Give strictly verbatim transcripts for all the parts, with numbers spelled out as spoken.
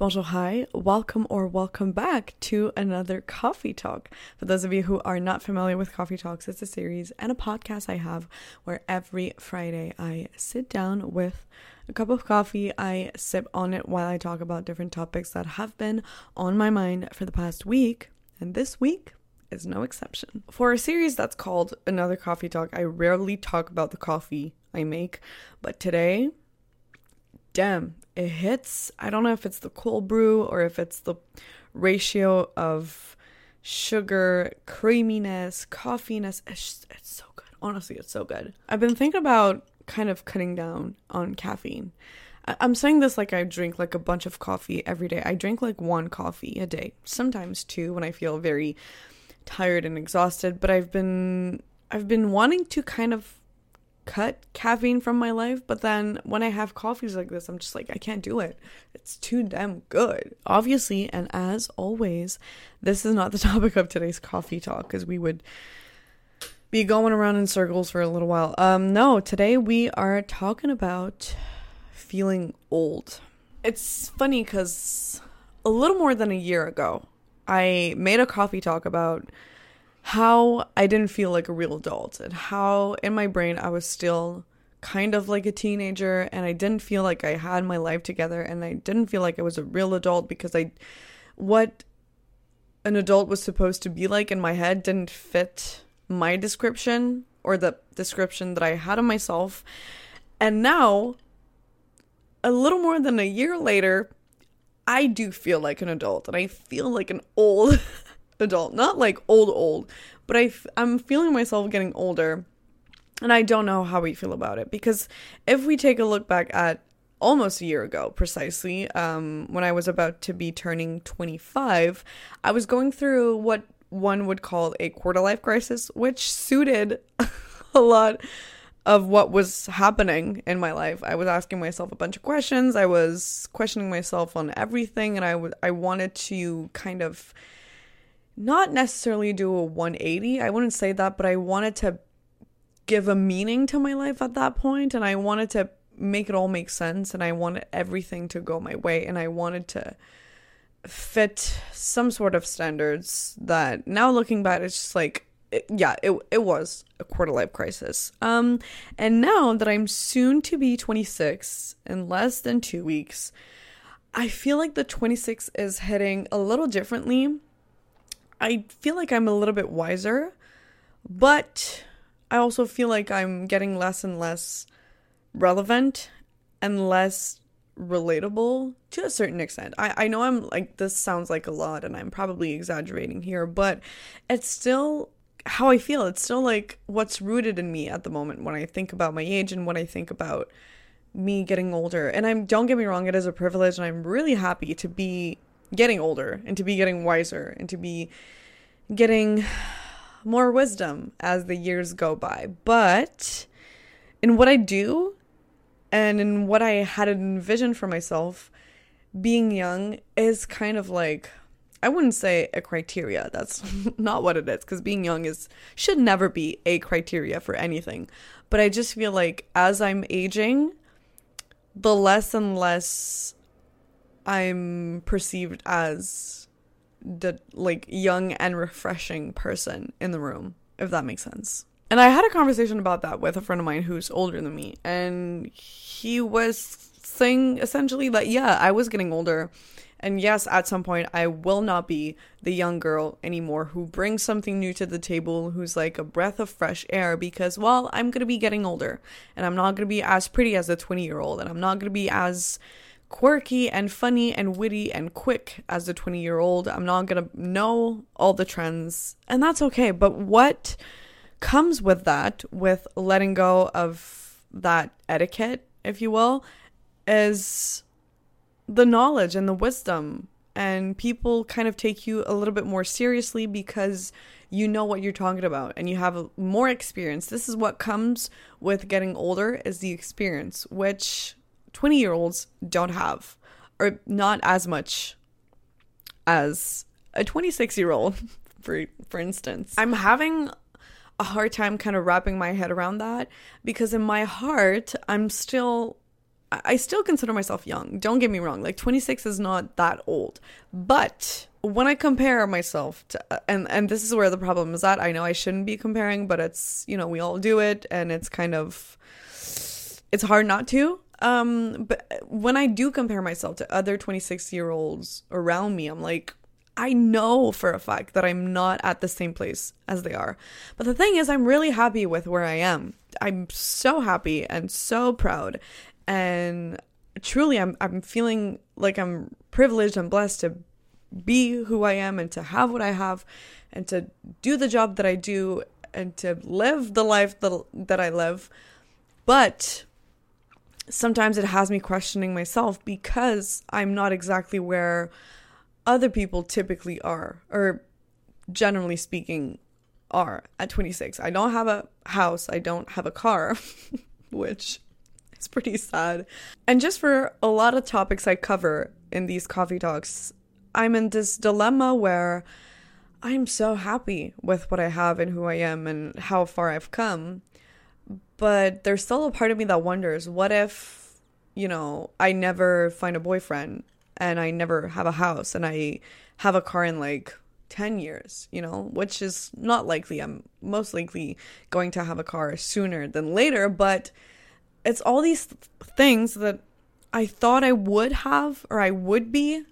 Bonjour, hi, welcome or welcome back to another Coffee Talk. For those of you who are not familiar with Coffee Talks, it's a series and a podcast I have where every Friday I sit down with a cup of coffee, I sip on it while I talk about different topics that have been on my mind for the past week, and this week is no exception. For a series that's called Another Coffee Talk, I rarely talk about the coffee I make, but today, damn, it hits. I don't know if it's the cold brew or if it's the ratio of sugar, creaminess, coffeeness. It's, just, it's so good. Honestly, it's so good. I've been thinking about kind of cutting down on caffeine. I- I'm saying this like I drink like a bunch of coffee every day. I drink like one coffee a day, sometimes two when I feel very tired and exhausted. But I've been I've been wanting to kind of cut caffeine from my life, but then when I have coffees like this, I'm just like, I can't do it. It's too damn good. Obviously, and as always, this is not the topic of today's coffee talk, because we would be going around in circles for a little while. Um, no, today we are talking about feeling old. It's funny because a little more than a year ago, I made a coffee talk about how I didn't feel like a real adult and how in my brain I was still kind of like a teenager and I didn't feel like I had my life together and I didn't feel like I was a real adult because I what an adult was supposed to be like in my head didn't fit my description or the description that I had of myself. And now, a little more than a year later, I do feel like an adult and I feel like an old adult, not like old old, but I f- I'm feeling myself getting older, and I don't know how we feel about it, because if we take a look back at almost a year ago precisely, um when I was about to be turning twenty-five, I was going through what one would call a quarter life crisis, which suited a lot of what was happening in my life. I was asking myself a bunch of questions, I was questioning myself on everything, and I w- I wanted to kind of not necessarily do a one eighty, I wouldn't say that, but I wanted to give a meaning to my life at that point, and I wanted to make it all make sense, and I wanted everything to go my way, and I wanted to fit some sort of standards that now looking back, it's just like, it, yeah, it it was a quarter life crisis. Um, and now that I'm soon to be twenty-six in less than two weeks, I feel like the twenty-six is hitting a little differently. I feel like I'm a little bit wiser, but I also feel like I'm getting less and less relevant and less relatable to a certain extent. I, I know I'm like, this sounds like a lot and I'm probably exaggerating here, but it's still how I feel. It's still like what's rooted in me at the moment when I think about my age and when I think about me getting older. And I'm, don't get me wrong, it is a privilege and I'm really happy to be getting older and to be getting wiser and to be getting more wisdom as the years go by. But in what I do and in what I had envisioned for myself, being young is kind of like, I wouldn't say a criteria. That's not what it is, because being young is should never be a criteria for anything. But I just feel like as I'm aging, the less and less I'm perceived as the like young and refreshing person in the room, if that makes sense. And I had a conversation about that with a friend of mine who's older than me, and he was saying essentially that, yeah, I was getting older, and yes, at some point I will not be the young girl anymore who brings something new to the table, who's like a breath of fresh air, because, well, I'm gonna be getting older and I'm not gonna be as pretty as a twenty year old, and I'm not gonna be as quirky and funny and witty and quick as a twenty year old. I'm not gonna know all the trends, and that's okay. But what comes with that, with letting go of that etiquette, if you will, is the knowledge and the wisdom, and people kind of take you a little bit more seriously because you know what you're talking about and you have more experience. This is what comes with getting older, is the experience, which twenty year olds don't have, or not as much as a twenty-six year old, for for instance. I'm having a hard time kind of wrapping my head around that, because in my heart, I'm still I, I still consider myself young. Don't get me wrong. Like twenty-six is not that old. But when I compare myself to, and, and this is where the problem is at. I know I shouldn't be comparing, but it's, you know, we all do it, and it's kind of, it's hard not to. Um, but when I do compare myself to other twenty-six year olds around me, I'm like, I know for a fact that I'm not at the same place as they are. But the thing is, I'm really happy with where I am. I'm so happy and so proud. And truly, I'm I'm feeling like I'm privileged and blessed to be who I am and to have what I have and to do the job that I do and to live the life that, that I live. But sometimes it has me questioning myself because I'm not exactly where other people typically are, or generally speaking are at twenty-six. I don't have a house. I don't have a car, which is pretty sad. And just for a lot of topics I cover in these coffee talks, I'm in this dilemma where I'm so happy with what I have and who I am and how far I've come. But there's still a part of me that wonders, what if, you know, I never find a boyfriend and I never have a house and I have a car in like ten years, you know, which is not likely. I'm most likely going to have a car sooner than later, but it's all these th- things that I thought I would have or I would be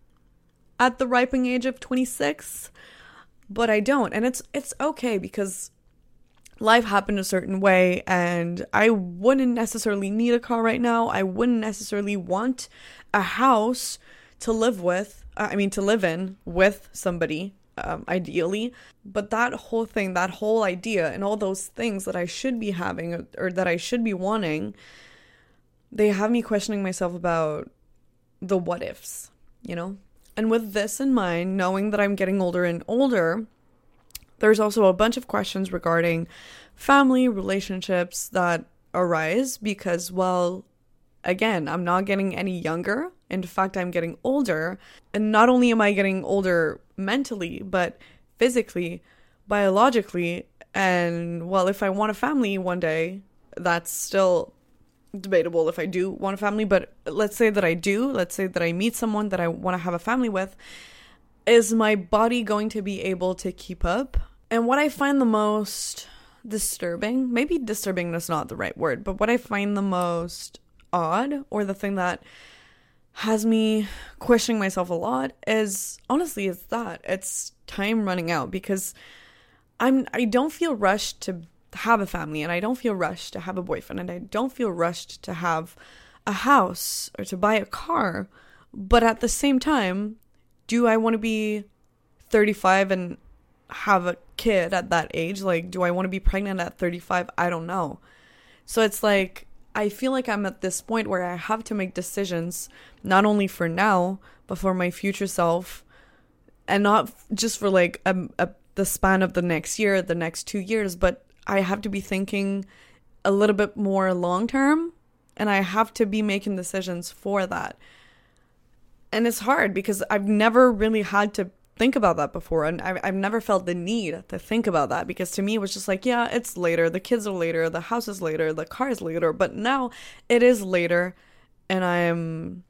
at the ripening age of twenty-six, but I don't. And it's it's okay because life happened a certain way and I wouldn't necessarily need a car right now. I wouldn't necessarily want a house to live with, I mean to live in with somebody, um, ideally. But that whole thing, that whole idea and all those things that I should be having or, or that I should be wanting, they have me questioning myself about the what ifs, you know? And with this in mind, knowing that I'm getting older and older, there's also a bunch of questions regarding family relationships that arise because, well, again, I'm not getting any younger. In fact, I'm getting older. And not only am I getting older mentally, but physically, biologically. And, well, if I want a family one day, that's still debatable if I do want a family. But let's say that I do. Let's say that I meet someone that I want to have a family with. Is my body going to be able to keep up? And what I find the most disturbing, maybe disturbing is not the right word, but what I find the most odd, or the thing that has me questioning myself a lot, is honestly it's that it's time running out, because I'm I don't feel rushed to have a family, and I don't feel rushed to have a boyfriend, and I don't feel rushed to have a house or to buy a car. But at the same time, do I want to be thirty-five and have a kid at that age? Like, do I want to be pregnant at thirty-five? I don't know. So it's like, I feel like I'm at this point where I have to make decisions, not only for now, but for my future self, and not just for like a, a, the span of the next year, the next two years, but I have to be thinking a little bit more long term, and I have to be making decisions for that. And it's hard because I've never really had to think about that before, and I've, I've never felt the need to think about that, because to me it was just like, yeah, it's later, the kids are later, the house is later, the car is later. But now it is later, and I'm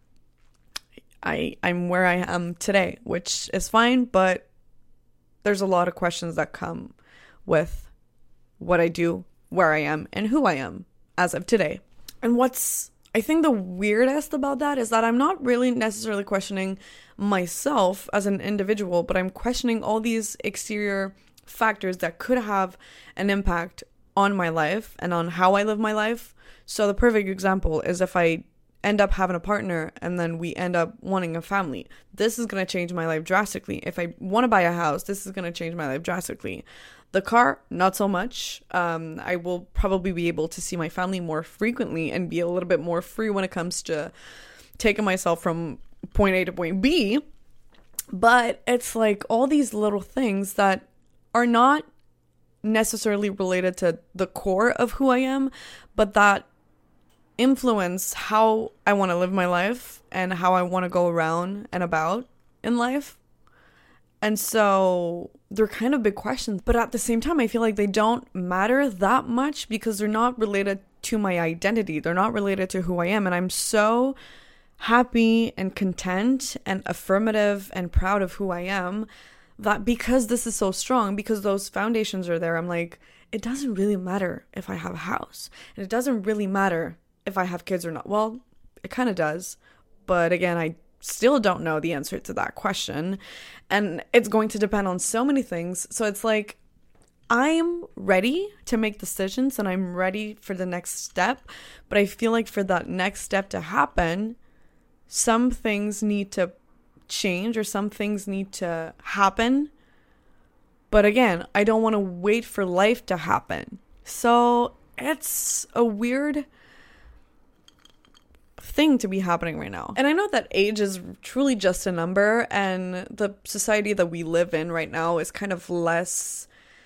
I I'm where I am today, which is fine, but there's a lot of questions that come with what I do, where I am, and who I am as of today. And what's I think the weirdest about that is that I'm not really necessarily questioning myself as an individual, but I'm questioning all these exterior factors that could have an impact on my life and on how I live my life. So the perfect example is if I end up having a partner and then we end up wanting a family. This is going to change my life drastically. If I want to buy a house, this is going to change my life drastically. The car, not so much. Um, I will probably be able to see my family more frequently and be a little bit more free when it comes to taking myself from point A to point B. But it's like all these little things that are not necessarily related to the core of who I am, but that influence how I want to live my life and how I want to go around and about in life. And so they're kind of big questions, but at the same time, I feel like they don't matter that much because they're not related to my identity. They're not related to who I am. And I'm so happy and content and affirmative and proud of who I am that because this is so strong, because those foundations are there, I'm like, it doesn't really matter if I have a house. And it doesn't really matter if I have kids or not. Well, it kind of does. But again, I still don't know the answer to that question. And it's going to depend on so many things. So it's like, I'm ready to make decisions and I'm ready for the next step. But I feel like for that next step to happen, some things need to change or some things need to happen. But again, I don't want to wait for life to happen. So it's a weird thing to be happening right now. And I know that age is truly just a number, and the society that we live in right now is kind of less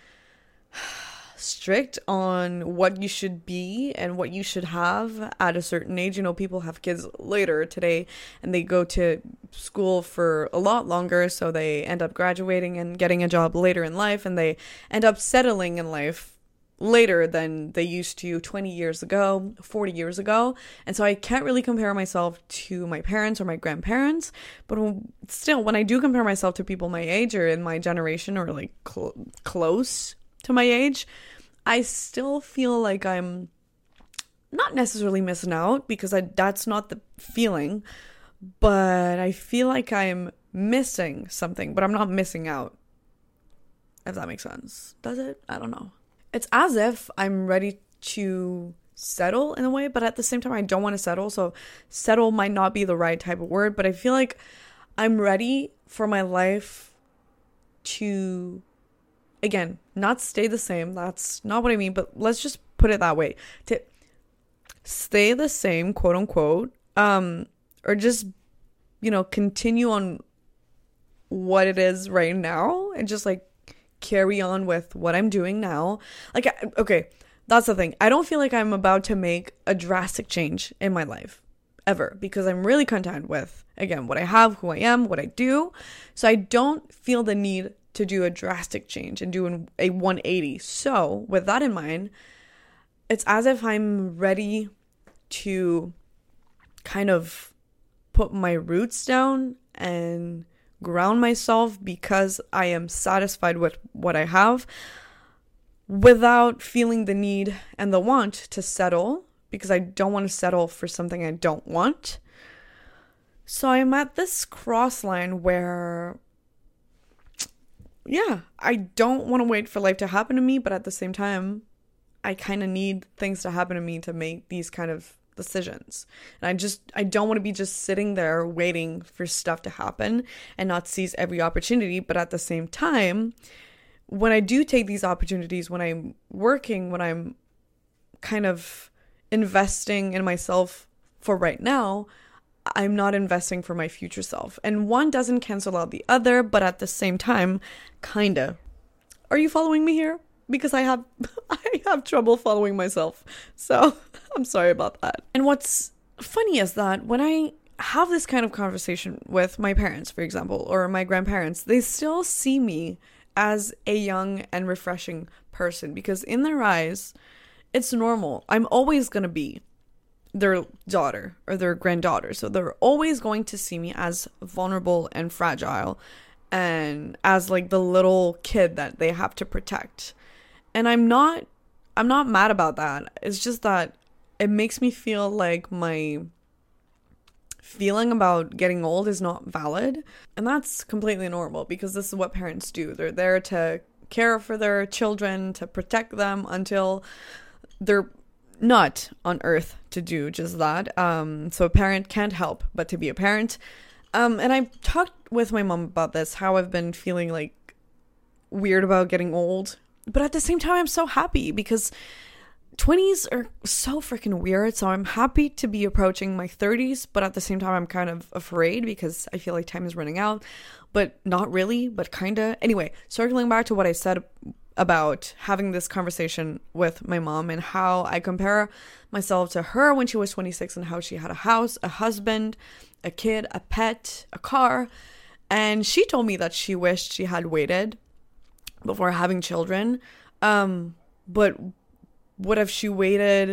strict on what you should be and what you should have at a certain age. You know, people have kids later today and they go to school for a lot longer, so they end up graduating and getting a job later in life, and they end up settling in life later than they used to twenty years ago, forty years ago. And so I can't really compare myself to my parents or my grandparents, but still, when I do compare myself to people my age or in my generation or like cl- close to my age, I still feel like I'm not necessarily missing out, because I, that's not the feeling, but I feel like I'm missing something, but I'm not missing out, if that makes sense. Does it? I don't know. It's as if I'm ready to settle in a way, but at the same time, I don't want to settle. So settle might not be the right type of word, but I feel like I'm ready for my life to, again, not stay the same. That's not what I mean, but let's just put it that way. To stay the same, quote unquote, um, or just, you know, continue on what it is right now and just like carry on with what I'm doing now. Like, okay, that's the thing. I don't feel like I'm about to make a drastic change in my life ever, because I'm really content with, again, what I have, who I am, what I do. So I don't feel the need to do a drastic change and do a one eighty. So with that in mind, it's as if I'm ready to kind of put my roots down and ground myself, because I am satisfied with what I have without feeling the need and the want to settle, because I don't want to settle for something I don't want. So I'm at this cross line where, yeah, I don't want to wait for life to happen to me, but at the same time, I kind of need things to happen to me to make these kind of decisions. And I just, I don't want to be just sitting there waiting for stuff to happen and not seize every opportunity. But at the same time, when I do take these opportunities, when I'm working, when I'm kind of investing in myself for right now, I'm not investing for my future self. And one doesn't cancel out the other, but at the same time, kinda. Are you following me here? Because I have I have trouble following myself. So I'm sorry about that. And what's funny is that when I have this kind of conversation with my parents, for example, or my grandparents, they still see me as a young and refreshing person, because in their eyes, it's normal. I'm always going to be their daughter or their granddaughter. So they're always going to see me as vulnerable and fragile and as like the little kid that they have to protect. And I'm not I'm not mad about that. It's just that it makes me feel like my feeling about getting old is not valid. And that's completely normal, because this is what parents do. They're there to care for their children, to protect them until they're not on earth to do just that. Um, so a parent can't help but to be a parent. Um, and I've talked with my mom about this, how I've been feeling like weird about getting old. But at the same time, I'm so happy, because twenties are so freaking weird. So I'm happy to be approaching my thirties, but at the same time, I'm kind of afraid because I feel like time is running out, but not really, but kind of. Anyway, circling back to what I said about having this conversation with my mom and how I compare myself to her when she was twenty-six and how she had a house, a husband, a kid, a pet, a car. And she told me that she wished she had waited before having children. Um, but what if she waited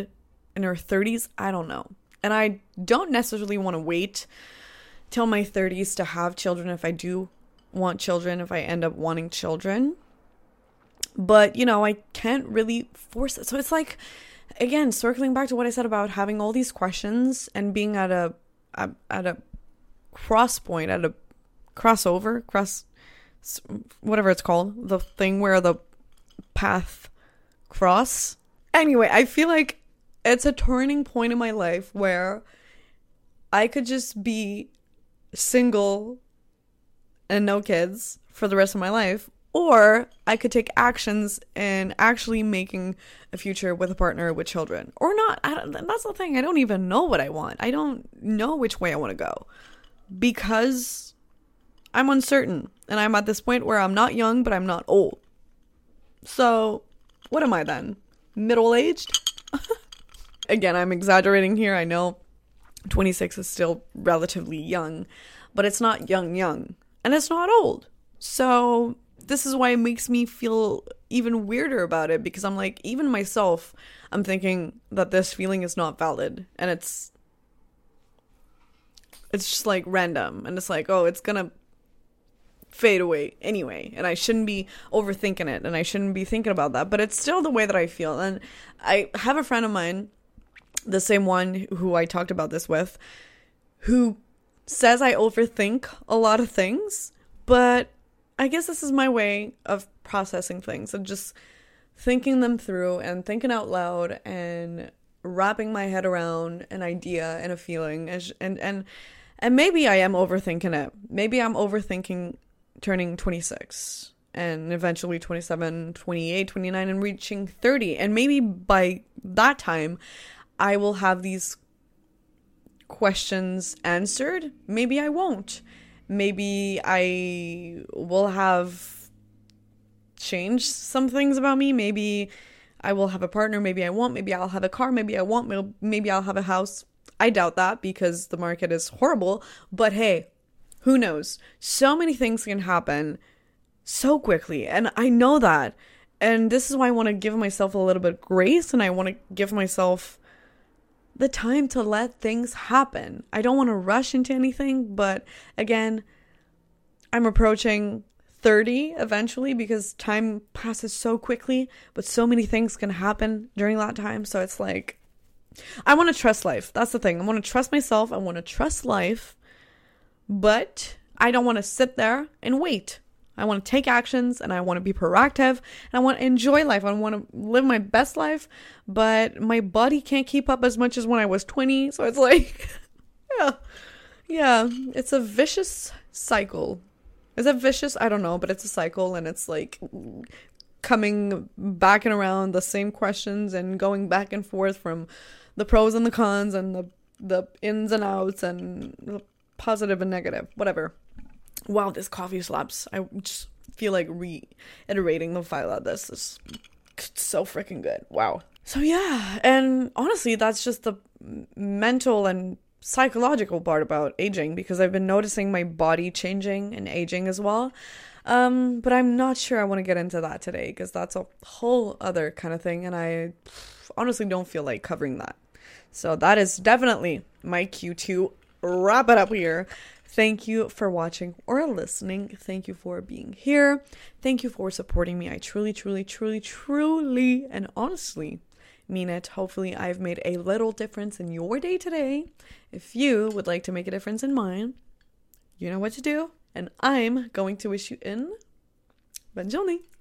in her thirties, I don't know. And I don't necessarily want to wait till my thirties to have children if I do want children, if I end up wanting children. But, you know, I can't really force it. So it's like, again, circling back to what I said about having all these questions and being at a at, at a cross point, at a crossover, cross, whatever it's called, the thing where the path cross. Anyway, I feel like it's a turning point in my life where I could just be single and no kids for the rest of my life, or I could take actions in actually making a future with a partner with children, or not. I don't, that's the thing. I don't even know what I want. I don't know which way I want to go because I'm uncertain, and I'm at this point where I'm not young, but I'm not old. So what am I then? Middle-aged? Again, I'm exaggerating here. I know twenty-six is still relatively young, but it's not young young, and it's not old. So this is why it makes me feel even weirder about it, because I'm like, even myself, I'm thinking that this feeling is not valid, and it's it's just like random, and it's like, oh, it's gonna fade away anyway, and I shouldn't be overthinking it, and I shouldn't be thinking about that, but it's still the way that I feel. And I have a friend of mine, the same one who I talked about this with, who says I overthink a lot of things, but I guess this is my way of processing things and just thinking them through and thinking out loud and wrapping my head around an idea and a feeling. And and and, and maybe I am overthinking it. Maybe I'm overthinking turning twenty-six and eventually twenty-seven, twenty-eight, twenty-nine and reaching thirty. And maybe by that time, I will have these questions answered. Maybe I won't. Maybe I will have changed some things about me. Maybe I will have a partner. Maybe I won't. Maybe I'll have a car. Maybe I won't. Maybe I'll have a house. I doubt that because the market is horrible. But hey, who knows? So many things can happen so quickly. And I know that. And this is why I want to give myself a little bit of grace. And I want to give myself the time to let things happen. I don't want to rush into anything, but again, I'm approaching thirty eventually because time passes so quickly, but so many things can happen during that time. So it's like, I want to trust life. That's the thing. I want to trust myself. I want to trust life, but I don't want to sit there and wait. I want to take actions, and I want to be proactive, and I want to enjoy life. I want to live my best life, but my body can't keep up as much as when I was twenty. So it's like, yeah, yeah, it's a vicious cycle. Is it vicious? I don't know, but it's a cycle, and it's like coming back and around the same questions and going back and forth from the pros and the cons and the, the ins and outs and the positive and negative, whatever. Wow, this coffee slaps. I just feel like reiterating the file of this is so freaking good. Wow. So yeah, and honestly, that's just the mental and psychological part about aging, because I've been noticing my body changing and aging as well. Um, but I'm not sure I want to get into that today, because that's a whole other kind of thing, and I honestly don't feel like covering that. So that is definitely my cue to wrap it up here. Thank you for watching or listening. Thank you for being here. Thank you for supporting me. I truly, truly, truly, truly, and honestly mean it. Hopefully I've made a little difference in your day today. If you would like to make a difference in mine, you know what to do. And I'm going to wish you in Buongiorno.